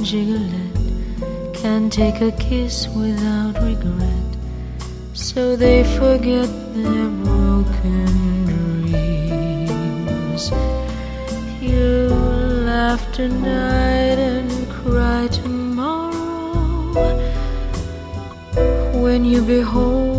and Gigolette can't take a kiss without regret, so they forget their broken dreams. You laugh tonight and cry tomorrow when you behold